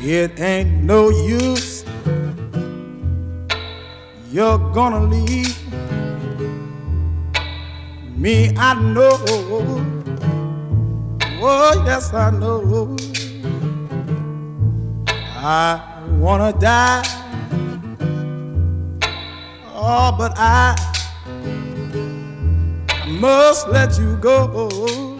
It ain't no use, you're gonna leave me, I know. Oh, yes, I know. I wanna die, oh, but I must let you go.